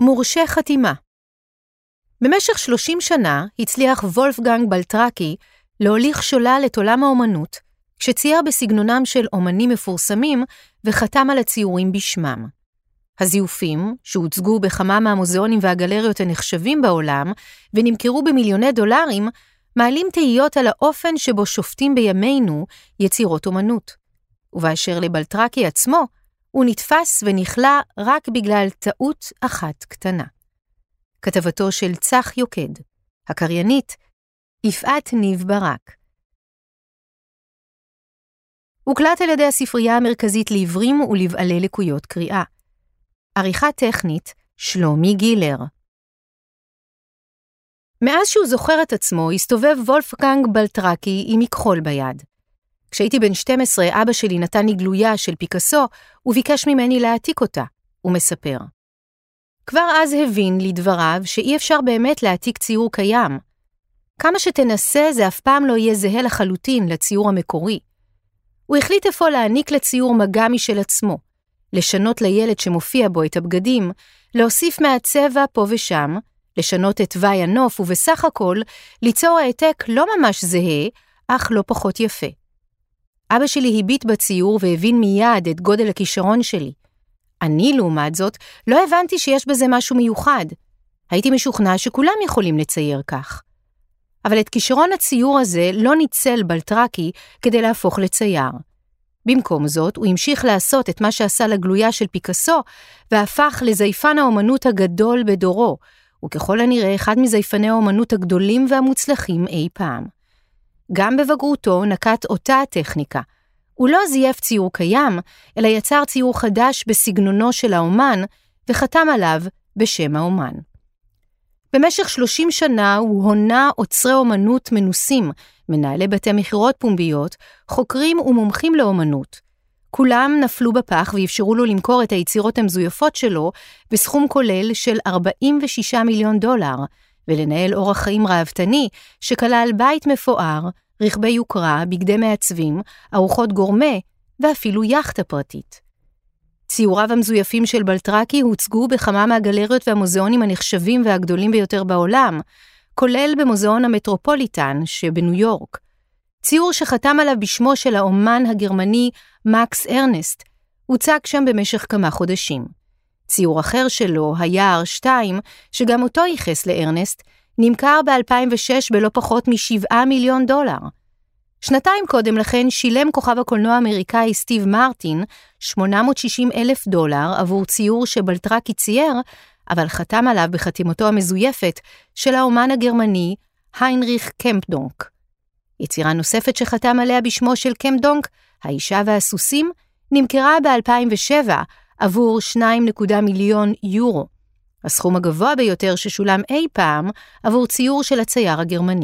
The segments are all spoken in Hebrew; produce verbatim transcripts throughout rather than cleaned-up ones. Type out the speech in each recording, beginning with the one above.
מורשה חתימה. במשך שלושים שנה הצליח וולפגנג בלטרקי להוליך שולל את עולם האומנות, כשצייר בסגנונם של אומנים מפורסמים וחתם על הציורים בשמם. הזיופים, שהוצגו בכמה מהמוזיאונים והגלריות הנחשבים בעולם ונמכרו במיליוני דולרים, מעלים תהיות על האופן שבו שופטים בימינו יצירות אומנות. ובאשר לבלטרקי עצמו, הוא נתפס ונכלה רק בגלל טעות אחת קטנה. כתבתו של צח יוקד, הקריינית, יפעת ניב ברק. הוקלט על ידי הספרייה המרכזית לעיוורים ולבעלי לקויות קריאה. עריכה טכנית, שלומי גילר. מאז שהוא זוכר את עצמו, הסתובב וולפגנג בלטרקי עם מכחול ביד. כשהייתי בן שתים עשרה, אבא שלי נתן לי גלויה של פיקאסו, וביקש ממני להעתיק אותה, הוא מספר. כבר אז הבין לדבריו שאי אפשר באמת להעתיק ציור קיים. כמה שתנסה זה אף פעם לא יהיה זהה לחלוטין לציור המקורי. הוא החליט אפוא להעניק לציור מגע משל עצמו, לשנות לילד שמופיע בו את הבגדים, להוסיף מהצבע פה ושם, לשנות את תוואי הנוף ובסך הכל ליצור העתק לא ממש זהה, אך לא פחות יפה. אבא שלי הביט בציור והבין מיד את גודל הכישרון שלי. אני, לעומת זאת, לא הבנתי שיש בזה משהו מיוחד. הייתי משוכנע שכולם יכולים לצייר כך. אבל את כישרון הציור הזה לא ניצל בלטרקי כדי להפוך לצייר. במקום זאת, הוא המשיך לעשות את מה שעשה לגלויה של פיקאסו, והפך לזייפן האומנות הגדול בדורו, וככל הנראה אחד מזייפני האומנות הגדולים והמוצלחים אי פעם. גם בבגרותו נקט אותה הטכניקה. הוא לא זייף ציור קיים, אלא יצר ציור חדש בסגנונו של האומן, וחתם עליו בשם האומן. במשך שלושים שנה הוא הונה אוצרי אומנות מנוסים, מנהלי בתי מכירות פומביות, חוקרים ומומחים לאומנות. כולם נפלו בפח ואפשרו לו למכור את היצירות המזויפות שלו בסכום כולל של ארבעים ושישה מיליון דולר, ולנהל אורח חיים ראוותני שכלל בית מפואר, רכבי יוקרה, בגדי מעצבים, ארוחות גורמה ואפילו יאכטה פרטית. ציוריו המזויפים של בלטרקי הוצגו בכמה מהגלריות והמוזיאונים הנחשבים והגדולים ביותר בעולם, כולל במוזיאון המטרופוליטן שבניו יורק. ציור שחתם עליו בשמו של האומן הגרמני מקס ארנסט, הוצג שם במשך כמה חודשים. ציור אחר שלו, היער שתיים, שגם אותו ייחס לארנסט, נמכר ב-אלפיים ושש בלא פחות משבעה מיליון דולר. שנתיים קודם לכן שילם כוכב הקולנוע האמריקאי סטיב מרטין שמונה מאות ושישים אלף דולר עבור ציור שבלטרקי צייר, אבל חתם עליו בחתימתו המזויפת של האומן הגרמני היינריך קמפדונק. יצירה נוספת שחתם עליה בשמו של קמפדונק, האישה והסוסים, נמכרה ב-אלפיים ושבע עבור שניים נקודה מיליון יורו, הסכום הגבוה ביותר ששולם אי פעם עבור ציור של הצייר הגרמני.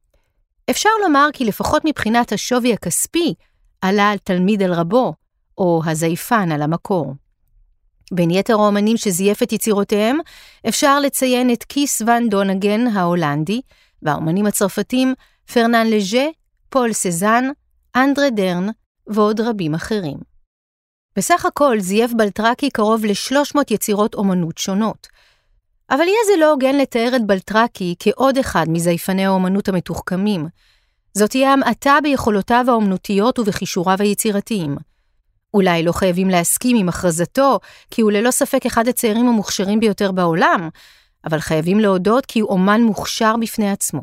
אפשר לומר כי לפחות מבחינת השווי הכספי, עלה על תלמיד על רבו, או הזייפן על המקור. בין יתר האומנים שזייף את יצירותיהם, אפשר לציין את קיס ון דונגן ההולנדי, והאומנים הצרפתים פרנן לג'ה, פול סזן, אנדרה דרן ועוד רבים אחרים. בסך הכל זייף בלטרקי קרוב ל-שלוש מאות יצירות אומנות שונות. אבל יהיה זה לא הוגן לתאר את בלטרקי כעוד אחד מזייפני האומנות המתוחכמים. זאת תהיה המעטה ביכולותיו האומנותיות ובחישוריו היצירתיים. אולי לא חייבים להסכים עם הכרזתו, כי הוא ללא ספק אחד הציירים המוכשרים ביותר בעולם, אבל חייבים להודות כי הוא אומן מוכשר בפני עצמו.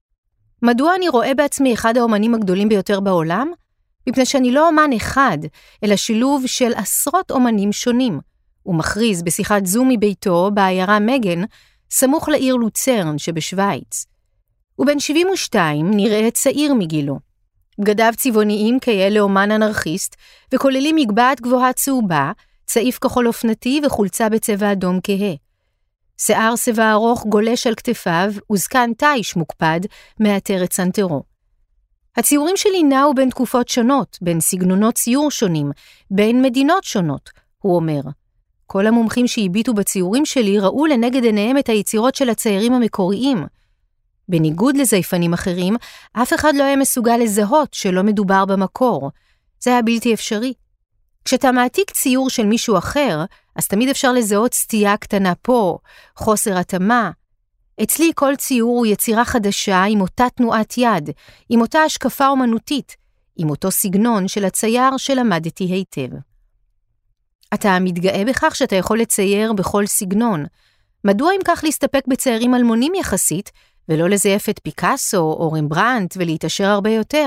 מדוע אני רואה בעצמי אחד האומנים הגדולים ביותר בעולם? מפני שאני לא אומן אחד, אלא שילוב של עשרות אומנים שונים. הוא מכריז בשיחת זום מביתו בעיירה מגן, סמוך לעיר לוצרן שבשוויץ. הוא בן שבעים ושתיים, נראה צעיר מגילו. בגדיו צבעוניים כיאה לאומן אנרכיסט, וכוללים מגבעת גבוהה צהובה, צעיף כחול אופנתי וחולצה בצבע אדום כהה. שיער שיבה ארוך גולש על כתפיו, וזקן תיש מוקפד מאתר את סנטרו. הציורים שלי נעו בין תקופות שונות, בין סגנונות ציור שונים, בין מדינות שונות, הוא אומר. כל המומחים שהביטו בציורים שלי ראו לנגד עיניהם את היצירות של הציירים המקוריים. בניגוד לזייפנים אחרים, אף אחד לא היה מסוגל לזהות שלא מדובר במקור. זה היה בלתי אפשרי. כשאתה מעתיק ציור של מישהו אחר, אז תמיד אפשר לזהות סטייה קטנה פה, חוסר התאמה. אצלי כל ציור הוא יצירה חדשה עם אותה תנועת יד, עם אותה השקפה אומנותית, עם אותו סגנון של הצייר שלמדתי היטב. אתה מתגאה בכך שאתה יכול לצייר בכל סגנון. מדוע אם כך להסתפק בציירים אלמונים יחסית, ולא לזייף את פיקאסו או רמברנט ולהתעשר הרבה יותר?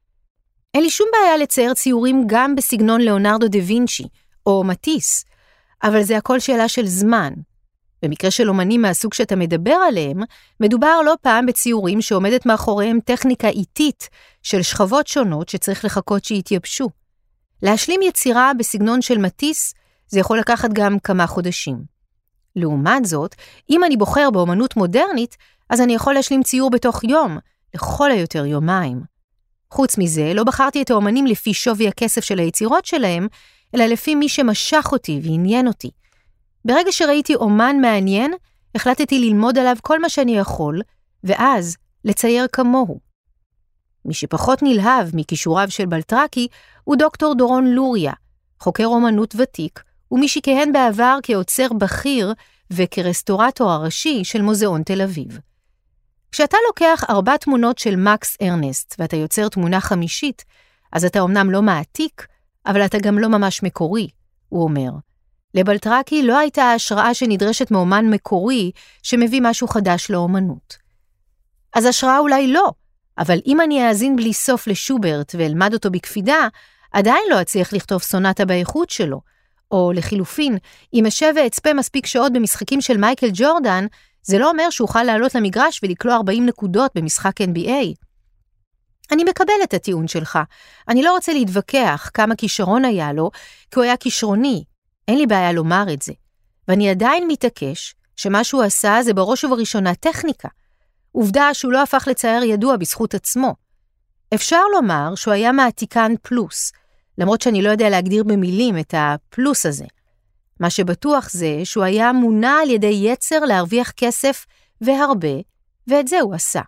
אין לי שום בעיה לצייר ציורים גם בסגנון ליאונרדו דה וינצ'י או מטיס, אבל זה הכל שאלה של זמן. במקרה של אומנים מהסוג שאתה מדבר עליהם, מדובר לא פעם בציורים שעומדת מאחוריהם טכניקה איטית של שכבות שונות שצריך לחכות שיתייבשו. להשלים יצירה בסגנון של מטיס זה יכול לקחת גם כמה חודשים. לעומת זאת, אם אני בוחר באומנות מודרנית, אז אני יכול להשלים ציור בתוך יום, לכל היותר יומיים. חוץ מזה, לא בחרתי את האומנים לפי שווי הכסף של היצירות שלהם, אלא לפי מי שמשך אותי ועניין אותי. ברגע שראיתי אומן מעניין, החלטתי ללמוד עליו כל מה שאני יכול, ואז לצייר כמוהו. מי שפחות נלהב מכישוריו של בלטרקי הוא דוקטור דורון לוריה, חוקר אומנות ותיק, ומי שכהן בעבר כעוצר בכיר וכרסטורטור הראשי של מוזיאון תל אביב. כשאתה לוקח ארבע תמונות של מקס ארנסט ואתה יוצר תמונה חמישית, אז אתה אומנם לא מעתיק, אבל אתה גם לא ממש מקורי, הוא אומר. לבלטרקי לא הייתה ההשראה שנדרשת מאומן מקורי שמביא משהו חדש לאומנות. אז השראה אולי לא, אבל אם אני אאזין בלי סוף לשוברט ואלמד אותו בקפידה, עדיין לא אצליח לכתוב סונטה באיכות שלו, או לחילופין, אם אשב ואצפה מספיק שעות במשחקים של מייקל ג'ורדן, זה לא אומר שאוכל לעלות למגרש ולקלוע ארבעים נקודות במשחק אן בי איי. אני מקבל את הטיעון שלך. אני לא רוצה להתווכח כמה כישרון היה לו, כי הוא היה כישרוני. אין לי בעיה לומר את זה. ואני עדיין מתעקש שמה שהוא עשה זה בראש ובראשונה טכניקה. עובדה שהוא לא הפך לצייר ידוע בזכות עצמו. אפשר לומר שהוא היה מעתיקן פלוס, למרות שאני לא יודע להגדיר במילים את הפלוס הזה. מה שבטוח זה שהוא היה מונע על ידי יצר להרוויח כסף והרבה, ואת זה הוא עשה.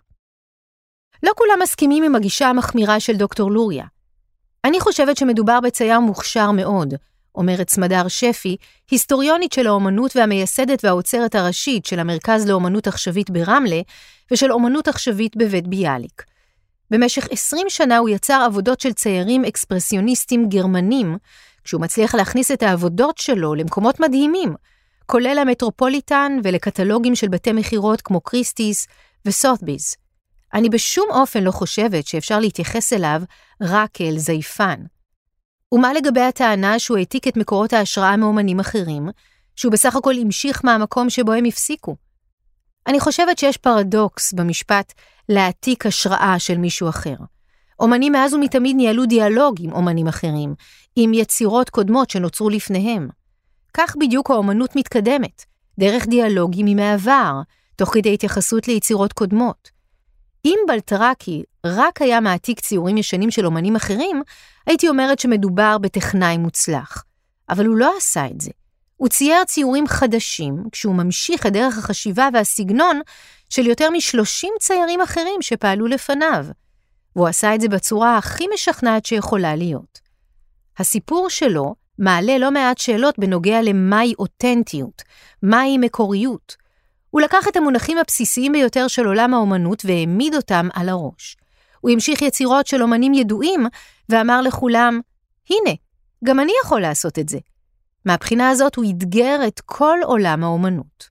לא כולם מסכימים עם הגישה המחמירה של דוקטור לוריה. אני חושבת שמדובר בצייר מוכשר מאוד, אומרת סמדר שפי, היסטוריונית של האומנות והמייסדת והאוצרת הראשית של המרכז לאומנות עכשווית ברמלה, ושל אומנות עכשווית בבית ביאליק. במשך עשרים שנה הוא יצר עבודות של ציירים אקספרסיוניסטים גרמנים, כשהוא מצליח להכניס את העבודות שלו למקומות מדהימים, כולל המטרופוליטן ולקטלוגים של בתי מחירות כמו קריסטיס וסות'ביז. אני בשום אופן לא חושבת שאפשר להתייחס אליו רק כאל זייפן. ומה לגבי הטענה שהוא העתיק את מקורות ההשראה מאומנים אחרים, שהוא בסך הכל המשיך מהמקום שבו הם הפסיקו? אני חושבת שיש פרדוקס במשפט להעתיק השראה של מישהו אחר. אומנים מאז ומתמיד ניהלו דיאלוג עם אומנים אחרים, עם יצירות קודמות שנוצרו לפניהם. כך בדיוק האומנות מתקדמת, דרך דיאלוגים עם העבר, תוך כדי התייחסות ליצירות קודמות. אם בלטרקי רק היה מעתיק ציורים ישנים של אומנים אחרים, הייתי אומרת שמדובר בטכנאי מוצלח. אבל הוא לא עשה את זה. הוא צייר ציורים חדשים, כשהוא ממשיך את דרך החשיבה והסגנון של יותר משלושים ציירים אחרים שפעלו לפניו. והוא עשה את זה בצורה הכי משכנעת שיכולה להיות. הסיפור שלו מעלה לא מעט שאלות בנוגע למהי אותנטיות, מהי מקוריות. הוא לקח את המונחים הבסיסיים ביותר של עולם האומנות והעמיד אותם על הראש. הוא המשיך יצירות של אומנים ידועים ואמר לכולם, הנה, גם אני יכול לעשות את זה. מהבחינה הזאת הוא אתגר את כל עולם האומנות.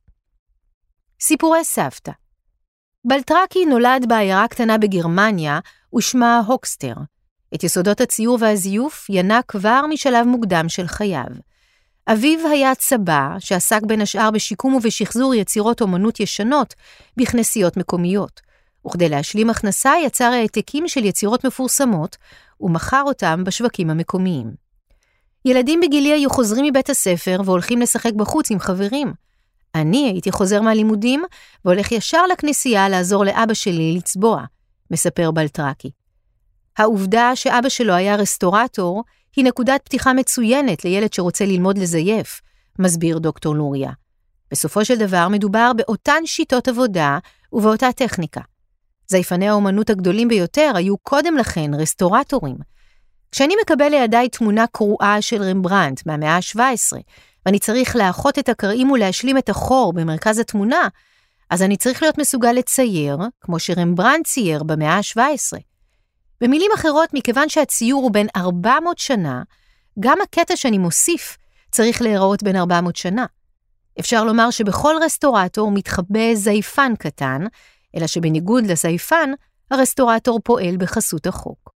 סיפורי סבתא. בלטרקי נולד בעיירה קטנה בגרמניה ושמה הוקסטר. את יסודות הציור והזיוף ינק כבר משלב מוקדם של חייו. אביו היה צבא שעסק בין השאר בשיקום ובשחזור יצירות אומנות ישנות בכנסיות מקומיות, וכדי להשלים הכנסה יצר העתקים של יצירות מפורסמות ומכר אותם בשווקים המקומיים. ילדים בגילי היו חוזרים מבית הספר והולכים לשחק בחוץ עם חברים. אני הייתי חוזר מהלימודים והולך ישר לכנסייה לעזור לאבא שלי לצבוע, מספר בלטרקי. העובדה שאבא שלו היה רסטורטור היא נקודת פתיחה מצוינת לילד שרוצה ללמוד לזייף, מסביר דוקטור לוריה. בסופו של דבר מדובר באותן שיטות עבודה ובאותה טכניקה. זייפני האומנות הגדולים ביותר היו קודם לכן רסטורטורים. כשאני מקבל לידיי תמונה קרועה של רמברנט מהמאה ה-שבע עשרה, ואני צריך לאחות את הקרעים ולהשלים את החור במרכז התמונה, אז אני צריך להיות מסוגל לצייר, כמו שרמברנדט צייר במאה ה-שבע עשרה. במילים אחרות, מכיוון שהציור הוא בין ארבע מאות שנה, גם הקטע שאני מוסיף צריך להיראות בין ארבע מאות שנה. אפשר לומר שבכל רסטורטור מתחבא זייפן קטן, אלא שבניגוד לזייפן, הרסטורטור פועל בחסות החוק.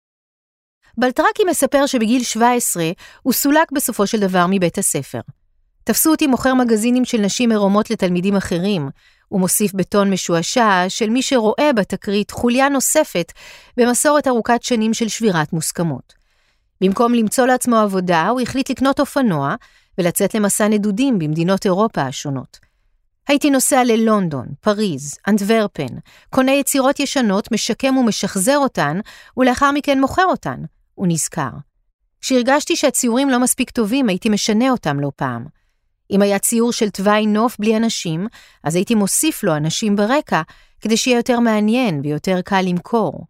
בלטרקי מספר שבגיל שבע עשרה הוא סולק בסופו של דבר מבית הספר. תפסו אותי מוכר מגזינים של נשים עירומות לתלמידים אחרים, הוא מוסיף בטון משועשע של מי שרואה בתקרית חוליה נוספת במסורת ארוכת שנים של שבירת מוסכמות. במקום למצוא לעצמו עבודה, הוא החליט לקנות אופנוע ולצאת למסע נדודים במדינות אירופה השונות. הייתי נוסע ללונדון, פריז, אנטוורפן, קונה יצירות ישנות, משקם ומשחזר אותן, ולאחר מכן מוכר אותן, הוא נזכר. כשהרגשתי שהציורים לא מספיק טובים, הייתי משנה אותם לא פעם. אם היה ציור של תוואי נוף בלי אנשים, אז הייתי מוסיף לו אנשים ברקע, כדי שיהיה יותר מעניין ויותר קל למכור.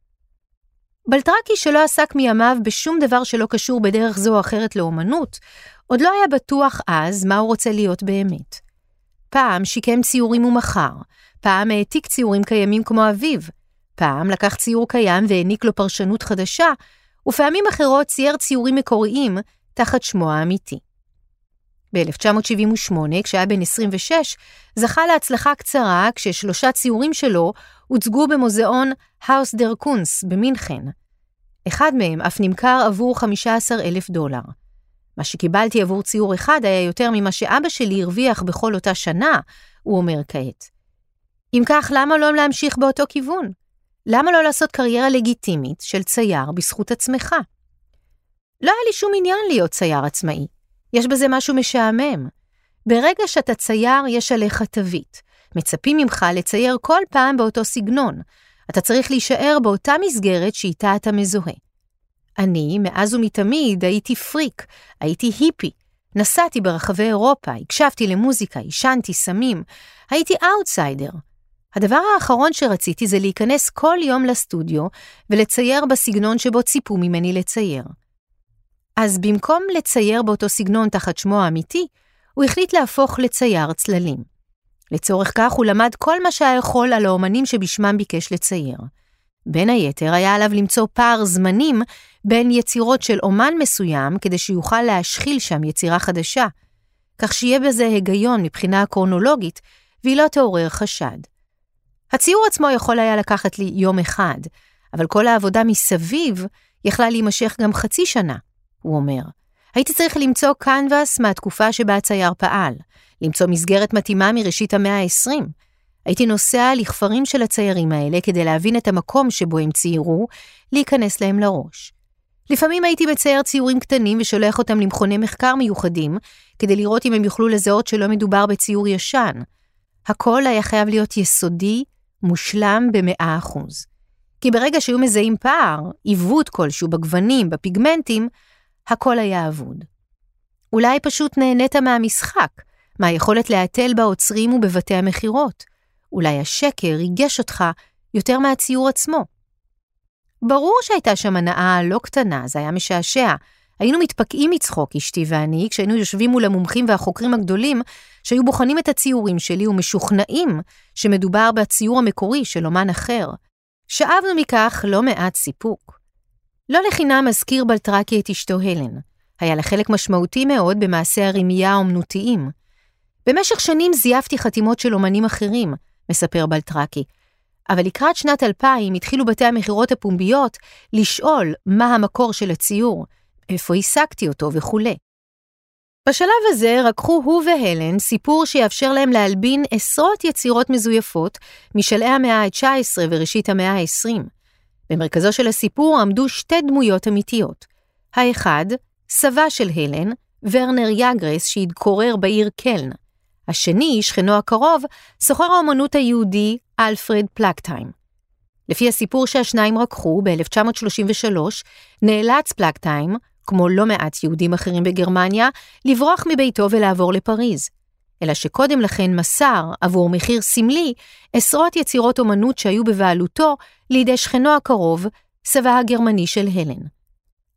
בלטרקי, שלא עסק מימיו בשום דבר שלא קשור בדרך זו או אחרת לאומנות, עוד לא היה בטוח אז מה הוא רוצה להיות באמת. פעם שיקם ציורים ומחר, פעם העתיק ציורים קיימים כמו אביו, פעם לקח ציור קיים והעניק לו פרשנות חדשה, ופעמים אחרות צייר ציורים מקוריים תחת שמו האמיתי. ב-אלף תשע מאות שבעים ושמונה, כשהיה בן עשרים ושש, זכה להצלחה קצרה כששלושה ציורים שלו הוצגו במוזיאון האוס דר קונס במינכן. אחד מהם אף נמכר עבור חמישה עשר אלף דולר. מה שקיבלתי עבור ציור אחד היה יותר ממה שאבא שלי הרוויח בכל אותה שנה, הוא אומר כעת. אם כך, למה לא להמשיך באותו כיוון? למה לא לעשות קריירה לגיטימית של צייר בזכות עצמך? לא היה לי שום עניין להיות צייר עצמאי. יש בזה משהו משעמם. ברגע שאתה צייר, יש עליך תווית. מצפים ממך לצייר כל פעם באותו סגנון. אתה צריך להישאר באותה מסגרת שאיתה אתה מזוהה. אני, מאז ומתמיד, הייתי פריק, הייתי היפי. נסעתי ברחבי אירופה, הקשבתי למוזיקה, עישנתי סמים. הייתי אאוטסיידר. הדבר האחרון שרציתי זה להיכנס כל יום לסטודיו ולצייר בסגנון שבו ציפו ממני לצייר. אז במקום לצייר באותו סגנון תחת שמו האמיתי, הוא החליט להפוך לצייר צללים. לצורך כך הוא למד כל מה שהיה יכול על האומנים שבשמם ביקש לצייר. בין היתר היה עליו למצוא פער זמנים בין יצירות של אומן מסוים כדי שיוכל להשחיל שם יצירה חדשה, כך שיהיה בזה היגיון מבחינה קרונולוגית והיא לא תעורר חשד. הציור עצמו יכול היה לקחת לי יום אחד, אבל כל העבודה מסביב יכלה להימשך גם חצי שנה, הוא אומר. הייתי צריך למצוא קנבס מהתקופה שבה הצייר פעל, למצוא מסגרת מתאימה מראשית המאה ה-עשרים. הייתי נוסע לכפרים של הציירים האלה כדי להבין את המקום שבו הם ציירו, להיכנס להם לראש. לפעמים הייתי מצייר ציורים קטנים ושולח אותם למכוני מחקר מיוחדים, כדי לראות אם הם יוכלו לזהות שלא מדובר בציור ישן. הכל היה חייב להיות יסודי, מושלם במאה אחוז. כי ברגע שהיו מזהים פער, עיוות כלשהו בגוונים, בפיגמנטים, הכל היה אבוד. אולי פשוט נהנית מהמשחק, מהיכולת להתל בעוצרים ובבתי המחירות. אולי השקר ריגש אותך יותר מהציור עצמו. ברור שהייתה שם הנאה לא קטנה, זה היה משעשע. היינו מתפקעים מצחוק, אשתי ואני, כשהיינו יושבים מול המומחים והחוקרים הגדולים, שהיו בוחנים את הציורים שלי ומשוכנעים שמדובר בציור המקורי של אומן אחר. שאבנו מכך לא מעט סיפוק. לא לחינם מזכיר בלטרקי את אשתו הלן. היה לה חלק משמעותי מאוד במעשי הרמייה האומנותיים. במשך שנים זייפתי חתימות של אומנים אחרים, מספר בלטרקי, אבל לקראת שנת אלפיים התחילו בתי המחירות הפומביות לשאול מה המקור של הציור, איפה השגתי אותו וכו'. בשלב הזה רקחו הוא והלן סיפור שיאפשר להם להלבין עשרות יצירות מזויפות משלהי המאה ה-תשע עשרה וראשית המאה ה-עשרים. במרכזו של הסיפור עמדו שתי דמויות אמיתיות. האחד, סבה של הלן, ורנר יאגרס שהתגורר בעיר קלן. השני, שכנו הקרוב, סוחר האומנות היהודי אלפרד פלקטהיים. לפי הסיפור שהשניים רקחו ב-אלף תשע מאות שלושים ושלוש, נאלץ פלקטהיים, כמו לא מעט יהודים אחרים בגרמניה, לברוח מביתו ולעבור לפריז. אלא שקודם לכן מסר, עבור מחיר סמלי, עשרות יצירות אומנות שהיו בבעלותו לידי שכנו הקרוב, סבה הגרמני של הלן.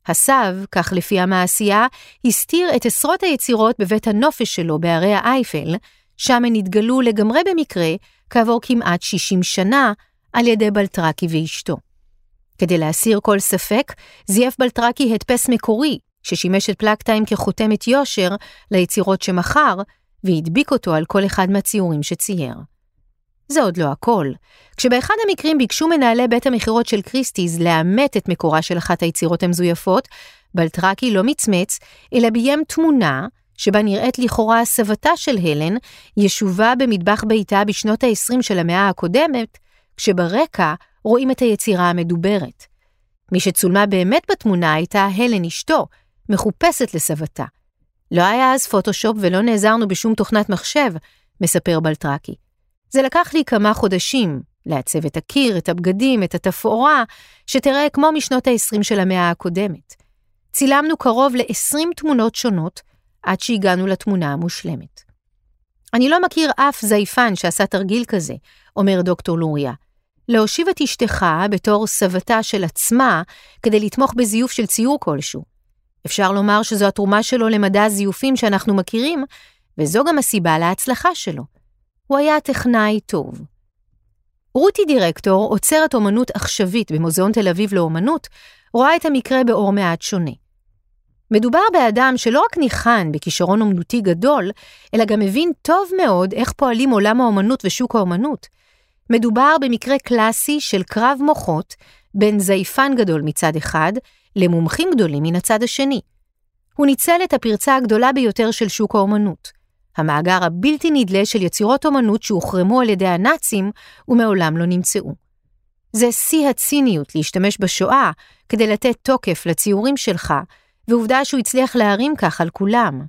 הסב, כך לפי המעשייה, הסתיר את עשרות היצירות בבית הנופש שלו בערי האייפל, שם הן התגלו לגמרי במקרה כעבור כמעט שישים שנה על ידי בלטרקי ואשתו. כדי להסיר כל ספק, זייף בלטרקי הדפס מקורי, ששימש את פלקטיים כחותמת יושר ליצירות שמכר, והדביק אותו על כל אחד מהציורים שצייר. זה עוד לא הכל. כשבאחד המקרים ביקשו מנהלי בית המחירות של קריסטיז לאמת את מקורה של אחת היצירות המזויפות, בלטרקי לא מצמץ, אלא ביים תמונה שבה נראית לכאורה סבתה של הלן, ישובה במטבח ביתה בשנות ה-עשרים של המאה הקודמת, כשברקע רואים את היצירה המדוברת. מי שצולמה באמת בתמונה הייתה הלן אשתו, מחופשת לסבתה. לא היה אז פוטושופ ולא נעזרנו בשום תוכנת מחשב, מספר בלטרקי. זה לקח לי כמה חודשים, לעצב את הקיר, את הבגדים, את התפאורה, שתראה כמו משנות ה-עשרים של המאה הקודמת. צילמנו קרוב ל-עשרים תמונות שונות, עד שהגענו לתמונה המושלמת. אני לא מכיר אף זייפן שעשה תרגיל כזה, אומר דוקטור לוריה. להושיב את אשתך בתור סבתה של עצמה, כדי לתמוך בזיוף של ציור כלשהו. אפשר לומר שזו התרומה שלו למדע הזיופים שאנחנו מכירים, וזו גם הסיבה להצלחה שלו. הוא היה טכנאי טוב. רותי דירקטור, עוצרת אומנות עכשווית במוזיאון תל אביב לאומנות, רואה את המקרה באור מעט שונה. מדובר באדם שלא רק ניחן בכישרון אומנותי גדול, אלא גם מבין טוב מאוד איך פועלים עולם האומנות ושוק האומנות. מדובר במקרה קלאסי של קרב מוחות בין זייפן גדול מצד אחד למומחים גדולים מן הצד השני. הוא ניצל את הפרצה הגדולה ביותר של שוק האומנות, המאגר הבלתי נדלה של יצירות אומנות שהוחרמו על ידי הנאצים ומעולם לא נמצאו. זה שיא הציניות להשתמש בשואה כדי לתת תוקף לציורים שלך, ועובדה שהוא הצליח להרים כך על כולם.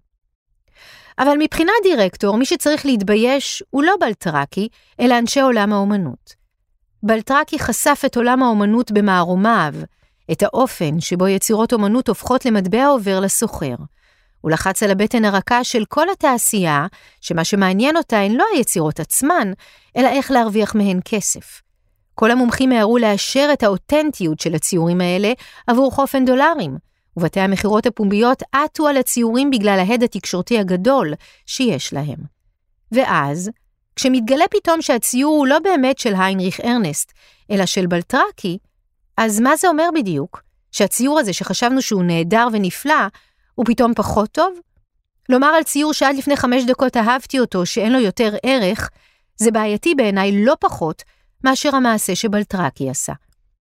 אבל מבחינת דירקטור, מי שצריך להתבייש הוא לא בלטרקי, אלא אנשי עולם האומנות. בלטרקי חשף את עולם האומנות במערומיו, את האופן שבו יצירות אומנות הופכות למטבע עובר לסוחר. הוא לחץ על הבטן הרכה של כל התעשייה, שמה שמעניין אותה הן לא היצירות עצמן, אלא איך להרוויח מהן כסף. כל המומחים הערו לאשר את האותנטיות של הציורים האלה עבור חופן דולרים, ובתי המחירות הפומביות עטו על הציורים בגלל ההד התקשורתי הגדול שיש להם. ואז, כשמתגלה פתאום שהציור הוא לא באמת של היינריך ארנסט, אלא של בלטרקי, אז מה זה אומר בדיוק? שהציור הזה שחשבנו שהוא נהדר ונפלא, הוא פתאום פחות טוב? לומר על ציור שעד לפני חמש דקות אהבתי אותו, שאין לו יותר ערך, זה בעייתי בעיניי לא פחות מאשר המעשה שבלטרקי עשה.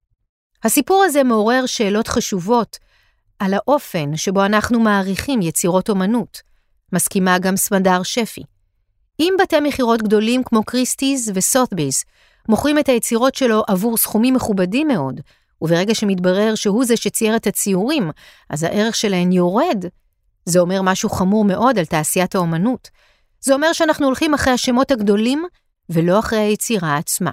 הסיפור הזה מעורר שאלות חשובות על האופן שבו אנחנו מעריכים יצירות אומנות. מסכימה גם סמדר שפי. אם בתי מחירות גדולים כמו קריסטיז וסות'ביז מוכרים את היצירות שלו עבור סכומים מכובדים מאוד, וברגע שמתברר שהוא זה שצייר את הציורים, אז הערך שלהן יורד, זה אומר משהו חמור מאוד על תעשיית האומנות. זה אומר שאנחנו הולכים אחרי השמות הגדולים, ולא אחרי היצירה עצמה.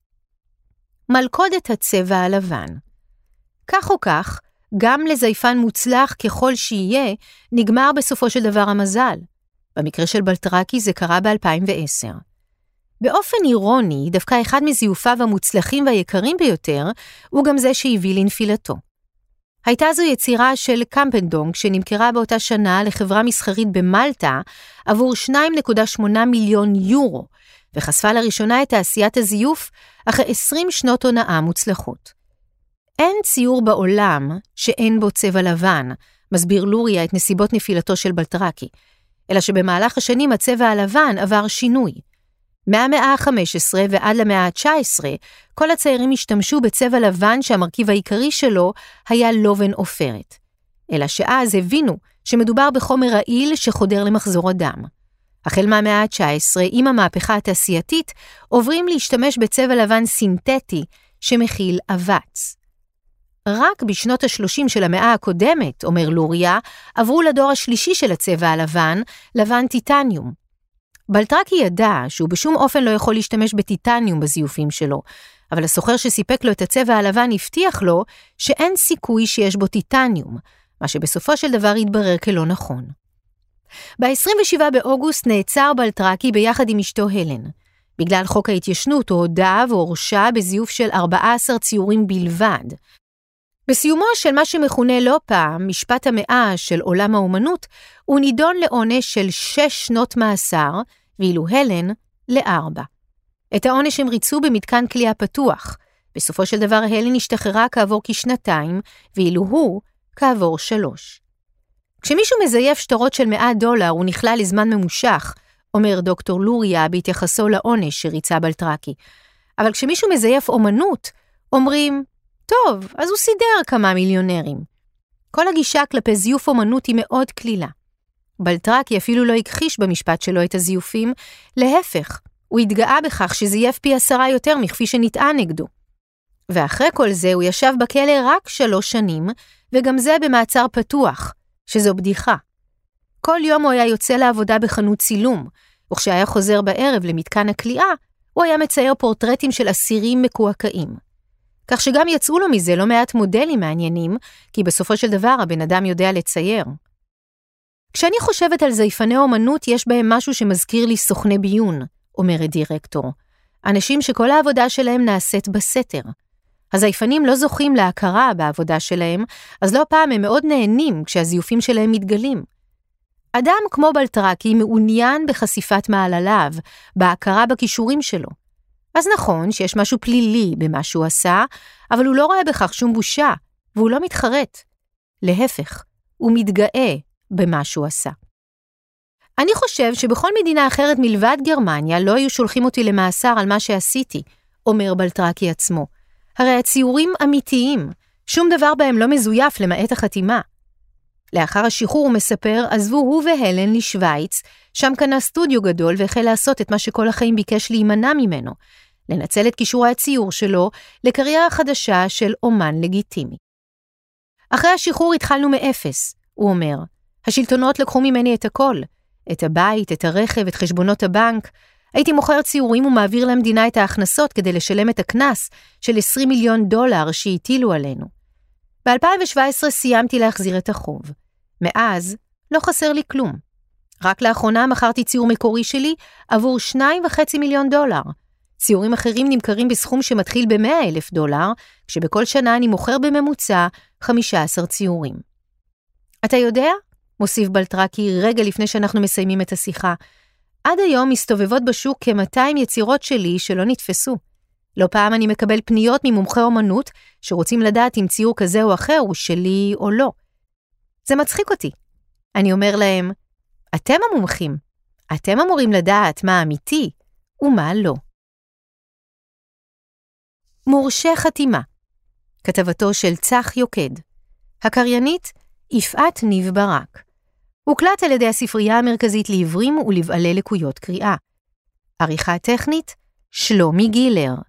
מלכודת הצבע הלבן. כך או כך, גם לזייפן מוצלח ככל שיהיה, נגמר בסופו של דבר המזל. במקרה של בלטרקי זה קרה ב-אלפיים ועשר. באופן אירוני, דווקא אחד מזיופיו המוצלחים והיקרים ביותר, הוא גם זה שהביא לנפילתו. הייתה זו יצירה של קמפנדונג שנמכרה באותה שנה לחברה מסחרית במלטה עבור שתיים נקודה שמונה מיליון יורו, וחשפה לראשונה את תעשיית הזיוף אחרי עשרים שנות הונאה מוצלחות. אין ציור בעולם שאין בו צבע לבן, מסביר לוריה את נסיבות נפילתו של בלטרקי, אלא שבמהלך השנים הצבע הלבן עבר שינוי. מהמאה ה-חמש עשרה ועד למאה ה-תשע עשרה, כל הציירים השתמשו בצבע לבן שהמרכיב העיקרי שלו היה לובן עופרת. אלא שאז הבינו שמדובר בחומר רעיל שחודר למחזור הדם. החל מהמאה ה-תשע עשרה, עם המהפכה התעשייתית, עוברים להשתמש בצבע לבן סינתטי שמכיל אבץ. רק בשנות ה-שלושים של המאה הקודמת, אומר לוריה, עברו לדור השלישי של הצבע הלבן, לבן טיטניום. בלטרקי ידע שהוא בשום אופן לא יכול להשתמש בטיטניום בזיופים שלו, אבל הסוחר שסיפק לו את הצבע הלבן הבטיח לו שאין סיכוי שיש בו טיטניום, מה שבסופו של דבר התברר כלא נכון. ב-עשרים ושבעה באוגוסט נעצר בלטרקי ביחד עם אשתו הלן. בגלל חוק ההתיישנות הוא הודע והורשע בזיוף של ארבעה עשר ציורים בלבד. בסיומו של מה שמכונה לא פעם משפט המאה של עולם האומנות, הוא נידון לעונש של שש שנות מאסר, ואילו הלן לארבע. את העונש הם ריצו במתקן כליאה פתוח. בסופו של דבר הלן השתחררה כעבור כשנתיים, ואילו הוא כעבור שלוש. כשמישהו מזייף שטרות של מאה דולר הוא נכלל לזמן ממושך, אומר דוקטור לוריה בהתייחסו לעונש שריצה בלטרקי. אבל כשמישהו מזייף אומנות, אומרים, טוב, אז הוא סידר כמה מיליונרים. כל הגישה כלפי זיוף אומנות היא מאוד כלילה. בלטרקי אפילו לא הכחיש במשפט שלו את הזיופים, להפך, הוא התגאה בכך שזייף פי עשרה יותר מכפי שנטען נגדו. ואחרי כל זה הוא ישב בכלא רק שלוש שנים, וגם זה במעצר פתוח, שזו בדיחה. כל יום הוא היה יוצא לעבודה בחנות צילום, וכשהיה חוזר בערב למתקן הכליאה, הוא היה מצייר פורטרטים של אסירים מקועקעים. כך שגם יצאו לו מזה לא מעט מודלים מעניינים, כי בסופו של דבר הבן אדם יודע לצייר. כשאני חושבת על זייפני אומנות, יש בהם משהו שמזכיר לי סוכני ביון, אומרת דירקטור. אנשים שכל העבודה שלהם נעשית בסתר. הזייפנים לא זוכים להכרה בעבודה שלהם, אז לא פעם הם מאוד נהנים כשהזיופים שלהם מתגלים. אדם כמו בלטרקי מעוניין בחשיפת מעלליו, בהכרה בכישורים שלו. אז נכון שיש משהו פלילי במה שהוא עשה, אבל הוא לא רואה בכך שום בושה, והוא לא מתחרט. להפך, הוא מתגאה במה שהוא עשה. אני חושב שבכל מדינה אחרת מלבד גרמניה לא היו שולחים אותי למאסר על מה שעשיתי, אומר בלטרקי עצמו. הרי הציורים אמיתיים, שום דבר בהם לא מזויף למעט החתימה. לאחר השחרור הוא מספר, עזבו הוא והלן לשוויץ, שם קנה סטודיו גדול והחל לעשות את מה שכל החיים ביקש להימנע ממנו, לנצל את כישורי הציור שלו לקריירה חדשה של אומן לגיטימי. אחרי השחרור התחלנו מאפס, הוא אומר. השלטונות לקחו ממני את הכל, את הבית, את הרכב, את חשבונות הבנק. הייתי מוכר ציורים ומעביר למדינה את ההכנסות כדי לשלם את הכנס של עשרים מיליון דולר שהטילו עלינו. ב-אלפיים שבע עשרה סיימתי להחזיר את החוב. מאז לא חסר לי כלום. רק לאחרונה מכרתי ציור מקורי שלי עבור שניים וחצי מיליון דולר. ציורים אחרים נמכרים בסכום שמתחיל ב-מאה אלף דולר, כשבכל שנה אני מוכר בממוצע חמישה עשר ציורים. אתה יודע? מוסיף בלטרקי רגע לפני שאנחנו מסיימים את השיחה. עד היום מסתובבות בשוק כ-מאתיים יצירות שלי שלא נתפסו. לא פעם אני מקבל פניות ממומחי אומנות שרוצים לדעת אם ציור כזה או אחר הוא שלי או לא. זה מצחיק אותי. אני אומר להם, אתם המומחים, אתם אמורים לדעת מה אמיתי ומה לא. מורשה חתימה, כתבתו של צח יוקד, הקריינית יפעת ניב ברק, הוקלט על ידי הספרייה המרכזית לעיוורים ולבעלי לקויות קריאה, עריכה טכנית שלומי גילר.